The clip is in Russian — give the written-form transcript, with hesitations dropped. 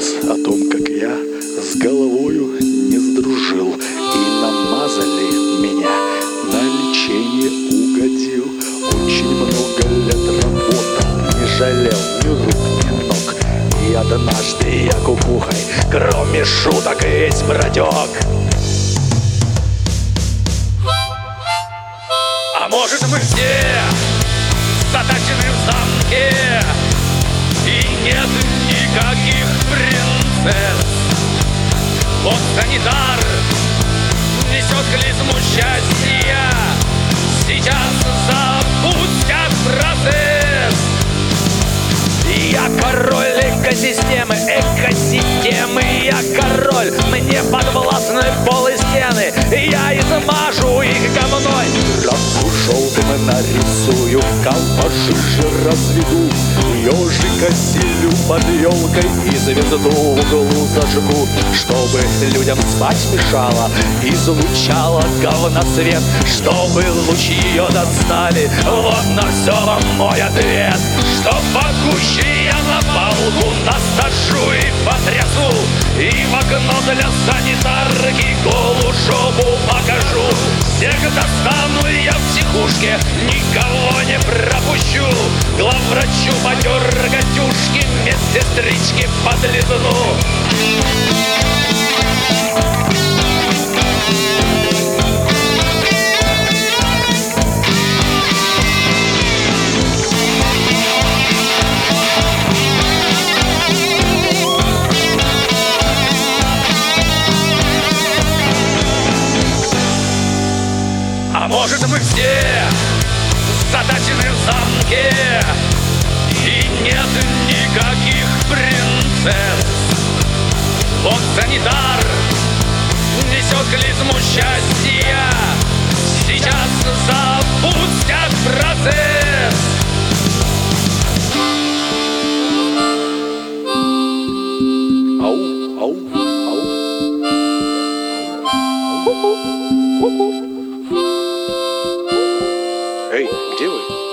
рассказ о том, как я с головою не сдружил, и намазали меня, на лечение угодил. Очень много лет работал, не жалел ни рук, ни ног. И однажды я кукухой, кроме шуток, весь протек. А может, мы все заточены в замке, и нет никаких принцесс. Вот санитар несет клизму счастья, сейчас запустят процесс. Я король экосистемы, я король, мне подвластны полы стены, я измажу их говной. Травку желтым нарисую, кал пожиже разведу, ежика силю под елкой и звезду в углу зажгу, чтобы людям спать мешало, излучало говноцвет, чтобы лучи ее достали. Вот на все вам мой ответ. Что погуще я на палку насажу и потрясу, и в окно для санитарки голую жопу покажу. Всех достану я в психушке, никого не пропущу. Главврачу подергать ушки, медсестрички подлизну. А может, мы все заточены в замке, и нет никаких принцесс. Вот санитар несет клизму счастья, сейчас запустят процесс. Ау, ау, ау. Ку-ку, ку-ку. Эй, где вы?